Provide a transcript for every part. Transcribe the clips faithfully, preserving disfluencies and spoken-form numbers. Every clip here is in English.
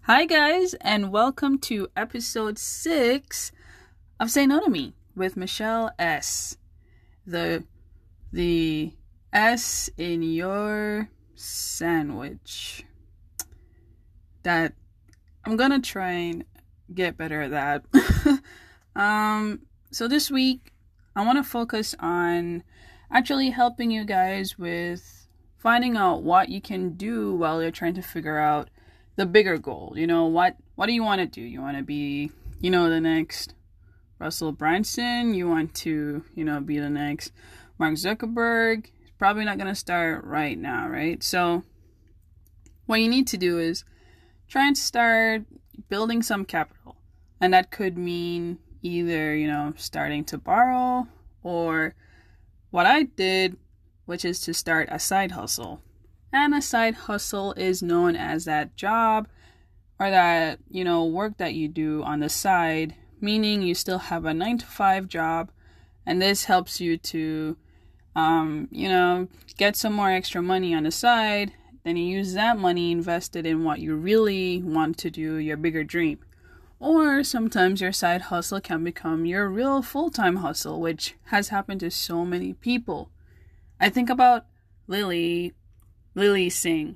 Hi, guys, and welcome to episode six of Say No to Me with Michelle S. The the S in your sandwich. That I'm gonna try and get better at that. um, so this week I want to focus on actually helping you guys with finding out what you can do while you're trying to figure out the bigger goal. You know, what what do you want to do? You want to be, you know, the next Russell Brunson? You want to, you know, be the next Mark Zuckerberg? It's probably not going to start right now, right? So what you need to do is try and start building some capital. And that could mean either, you know, starting to borrow, or what I did, which is to start a side hustle. And a side hustle is known as that job or that, you know, work that you do on the side, meaning you still have a nine to five job, and this helps you to, um, you know, get some more extra money on the side. Then you use that money invested in what you really want to do, your bigger dream. Or sometimes your side hustle can become your real full-time hustle, which has happened to so many people. I think about Lily Lilly Singh.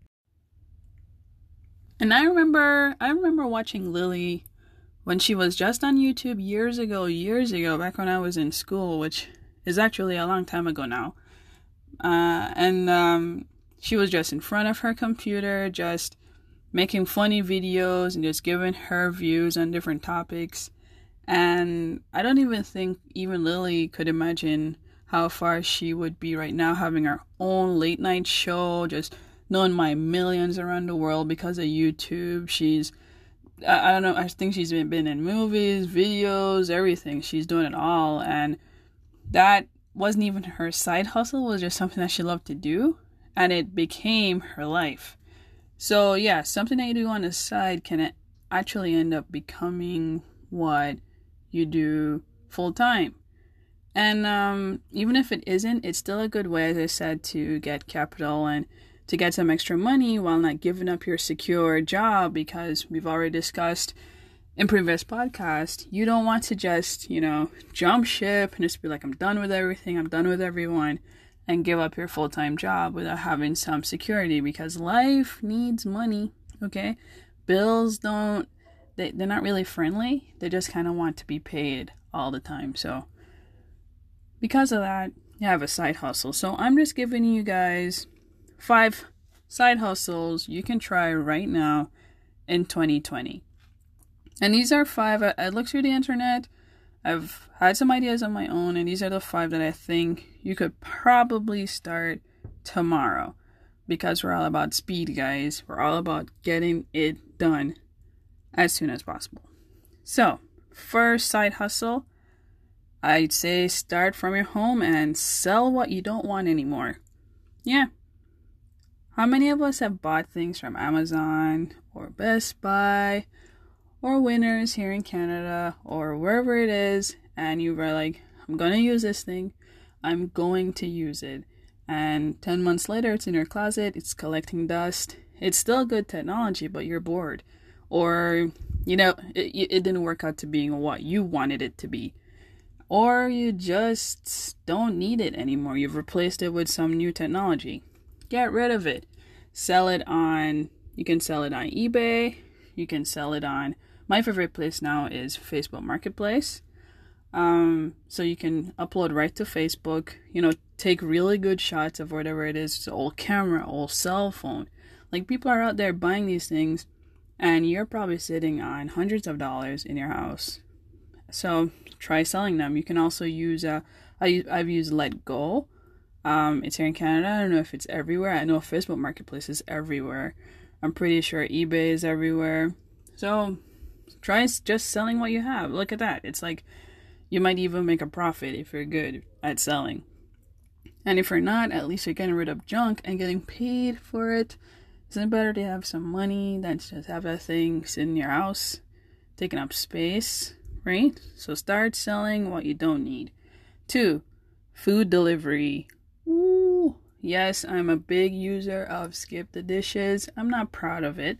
And I remember I remember watching Lily when she was just on YouTube years ago, years ago, back when I was in school, which is actually a long time ago now. Uh, and um, she was just in front of her computer, just making funny videos and just giving her views on different topics. And I don't even think even Lily could imagine how far she would be right now, having her own late night show, just known by millions around the world because of YouTube. She's, I, I don't know, I think she's been, been in movies, videos, everything. She's doing it all. And that wasn't even her side hustle, it was just something that she loved to do. And it became her life. So yeah, something that you do on the side can actually end up becoming what you do full time. And um, even if it isn't, it's still a good way, as I said, to get capital and to get some extra money while not giving up your secure job, because we've already discussed in previous podcasts, you don't want to just, you know, jump ship and just be like, I'm done with everything, I'm done with everyone, and give up your full-time job without having some security, because life needs money, okay? Bills don't, they, they're not really friendly. They just kind of want to be paid all the time. So because of that, you have a side hustle. So I'm just giving you guys five side hustles you can try right now in twenty twenty. And these are five. I, I looked through the internet. I've had some ideas on my own, and these are the five that I think you could probably start tomorrow, because we're all about speed, guys. We're all about getting it done as soon as possible. So, first side hustle, I'd say start from your home and sell what you don't want anymore. Yeah. How many of us have bought things from Amazon or Best Buy or Winners here in Canada or wherever it is, and you were like, I'm going to use this thing. I'm going to use it. And ten months later, it's in your closet. It's collecting dust. It's still good technology, but you're bored. Or, you know, it, it didn't work out to being what you wanted it to be. Or you just don't need it anymore. You've replaced it with some new technology. Get rid of it. Sell it on, you can sell it on eBay. You can sell it on, my favorite place now is Facebook Marketplace. Um, so you can upload right to Facebook, you know, take really good shots of whatever it is. It's an old camera, old cell phone. Like, people are out there buying these things, and you're probably sitting on hundreds of dollars in your house. So try selling them. You can also use, uh, I, I've used Let Go. Um, it's here in Canada. I don't know if it's everywhere. I know Facebook Marketplace is everywhere. I'm pretty sure eBay is everywhere. So try just selling what you have. Look at that. It's like you might even make a profit if you're good at selling. And if you're not, at least you're getting rid of junk and getting paid for it. Isn't it better to have some money than to just have that thing sitting in your house, taking up space? Right? So start selling what you don't need. Two, food delivery. Ooh, yes, I'm a big user of Skip the Dishes. I'm not proud of it,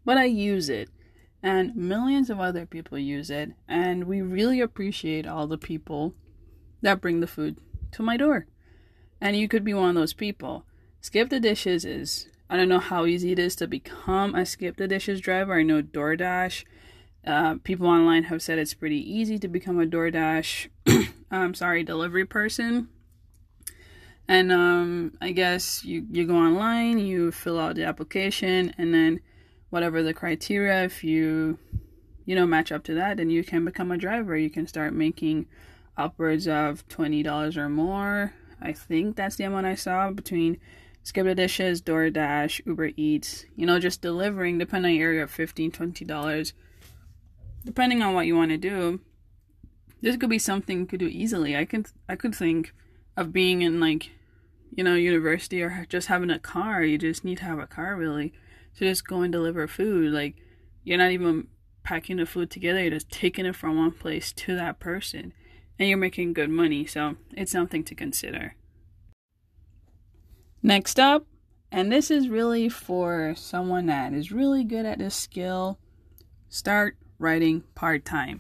but I use it. And millions of other people use it. And we really appreciate all the people that bring the food to my door. And you could be one of those people. Skip the Dishes is, I don't know how easy it is to become a Skip the Dishes driver. I know DoorDash. Uh, people online have said it's pretty easy to become a DoorDash, I'm sorry, delivery person. And um, I guess you, you go online, you fill out the application, and then whatever the criteria, if you, you know, match up to that, then you can become a driver. You can start making upwards of twenty dollars or more. I think that's the amount I saw between Skip the Dishes, DoorDash, Uber Eats, you know, just delivering, depending on your area, fifteen dollars, twenty dollars. Depending on what you want to do, this could be something you could do easily. I could, I could think of being in, like, you know, university or just having a car. You just need to have a car, really, to just go and deliver food. Like, you're not even packing the food together. You're just taking it from one place to that person. And you're making good money. So it's something to consider. Next up, and this is really for someone that is really good at this skill, start writing part-time.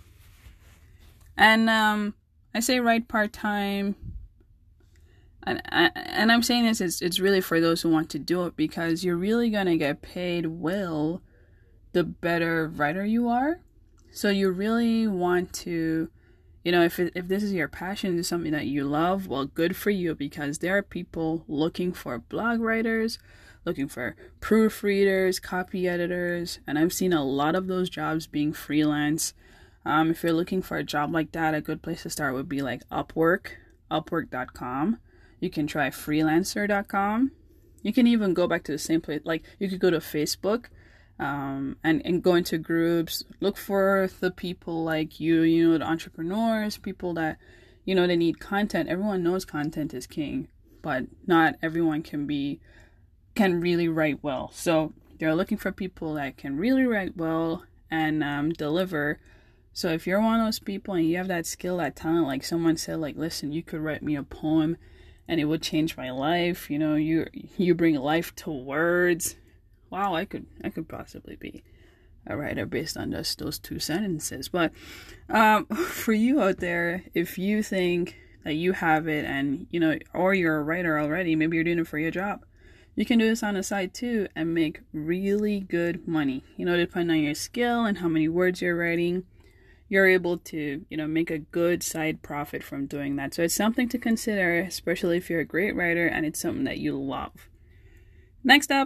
And um, I say write part-time, and, and I'm saying this, it's, it's really for those who want to do it, because you're really going to get paid well the better writer you are. So you really want to, you know, if it, if this is your passion, this is something that you love, well, good for you, because there are people looking for blog writers, looking for proofreaders, copy editors, and I've seen a lot of those jobs being freelance. Um, if you're looking for a job like that, a good place to start would be like Upwork, upwork dot com. You can try freelancer dot com. You can even go back to the same place, like you could go to Facebook, um, and, and go into groups, look for the people like you, you know, the entrepreneurs, people that, you know, they need content. Everyone knows content is king, but not everyone can be can really write well. So they're looking for people that can really write well and um, deliver. So if you're one of those people and you have that skill, that talent, like someone said, like, listen, you could write me a poem and it would change my life. You know, you you bring life to words. Wow, I could I could possibly be a writer based on just those two sentences. But um, for you out there, if you think that you have it and, you know, or you're a writer already, maybe you're doing it for your job, you can do this on the side too and make really good money. You know, depending on your skill and how many words you're writing, you're able to, you know, make a good side profit from doing that. So it's something to consider, especially if you're a great writer and it's something that you love. Next up,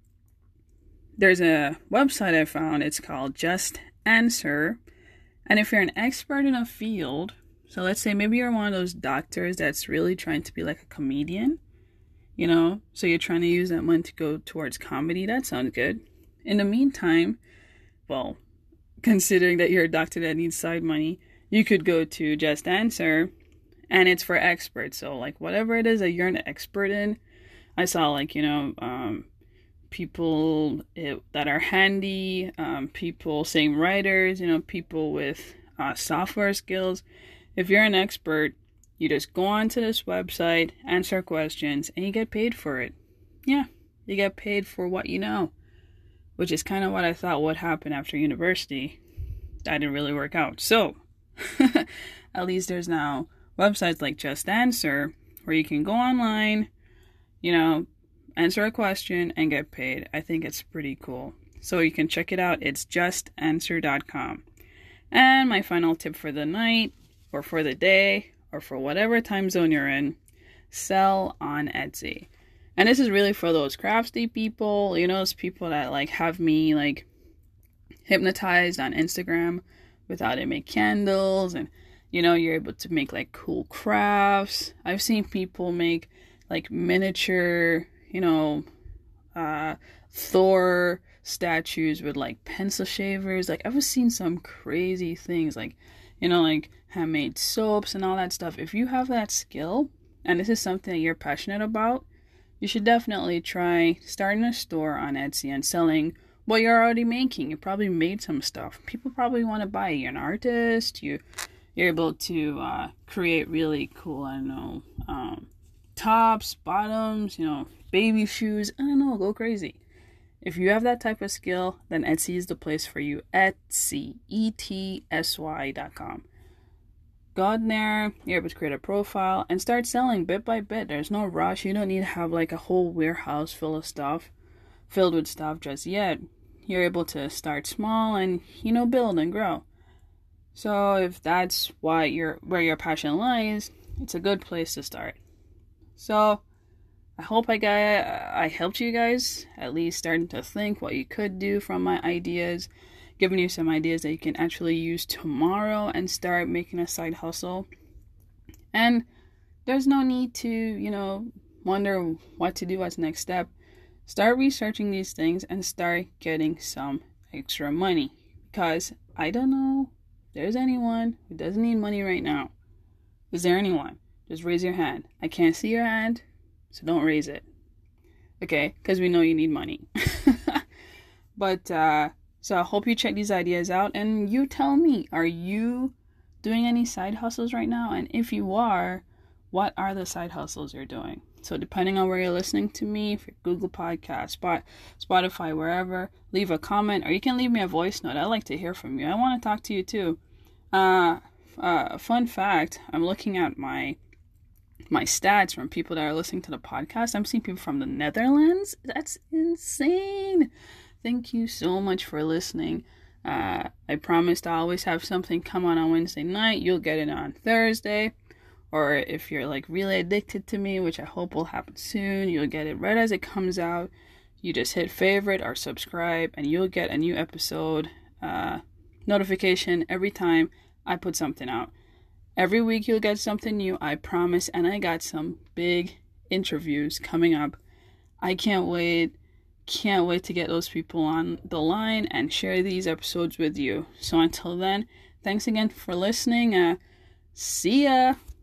there's a website I found. It's called Just Answer. And if you're an expert in a field, so let's say maybe you're one of those doctors that's really trying to be like a comedian, you know, so you're trying to use that money to go towards comedy. That sounds good. In the meantime, well, considering that you're a doctor that needs side money, you could go to Just Answer, and it's for experts. So like whatever it is that you're an expert in, I saw like, you know, um, people it, that are handy, um, people, same writers, you know, people with uh, software skills. If you're an expert, you just go onto this website, answer questions, and you get paid for it. Yeah, you get paid for what you know, which is kind of what I thought would happen after university. That didn't really work out. So, at least there's now websites like Just Answer where you can go online, you know, answer a question and get paid. I think it's pretty cool. So you can check it out. It's just answer dot com. And my final tip for the night or for the day, or for whatever time zone you're in, sell on Etsy. And this is really for those crafty people, you know, those people that like have me like hypnotized on Instagram with how they make candles, and you know, you're able to make like cool crafts. I've seen people make like miniature, you know, uh, Thor statues with like pencil shavers. Like I've seen some crazy things, like, you know, like handmade soaps and all that stuff. If you have that skill and this is something that you're passionate about, you should definitely try starting a store on Etsy and selling what you're already making. You probably made some stuff. People probably want to buy it. You're an artist. You, you're able to uh, create really cool, I don't know, um, tops, bottoms, you know, baby shoes. I don't know, go crazy. If you have that type of skill, then Etsy is the place for you. Etsy, E T S Y dot com. Go out there, you're able to create a profile and start selling bit by bit. There's no rush. You don't need to have like a whole warehouse full of stuff, filled with stuff just yet. You're able to start small and, you know, build and grow. So if that's why you're where your passion lies, it's a good place to start. So I hope I got I helped you guys at least starting to think what you could do from my ideas, giving you some ideas that you can actually use tomorrow and start making a side hustle. And there's no need to, you know, wonder what to do as next step. Start researching these things and start getting some extra money. Because I don't know if there's anyone who doesn't need money right now. Is there anyone? Just raise your hand. I can't see your hand, so don't raise it. Okay? Because we know you need money. But, uh... So I hope you check these ideas out and you tell me, are you doing any side hustles right now? And if you are, what are the side hustles you're doing? So depending on where you're listening to me, if you're Google Podcast, Spot, Spotify, wherever, leave a comment or you can leave me a voice note. I'd like to hear from you. I want to talk to you too. Uh, uh, fun fact, I'm looking at my my stats from people that are listening to the podcast. I'm seeing people from the Netherlands. That's insane. Thank you so much for listening. Uh, I promised I always have something come on on Wednesday night. You'll get it on Thursday. Or if you're like really addicted to me, which I hope will happen soon, you'll get it right as it comes out. You just hit favorite or subscribe and you'll get a new episode uh, notification every time I put something out. Every week you'll get something new, I promise. And I got some big interviews coming up. I can't wait. Can't wait to get those people on the line and share these episodes with you. So until then, thanks again for listening. Uh, see ya.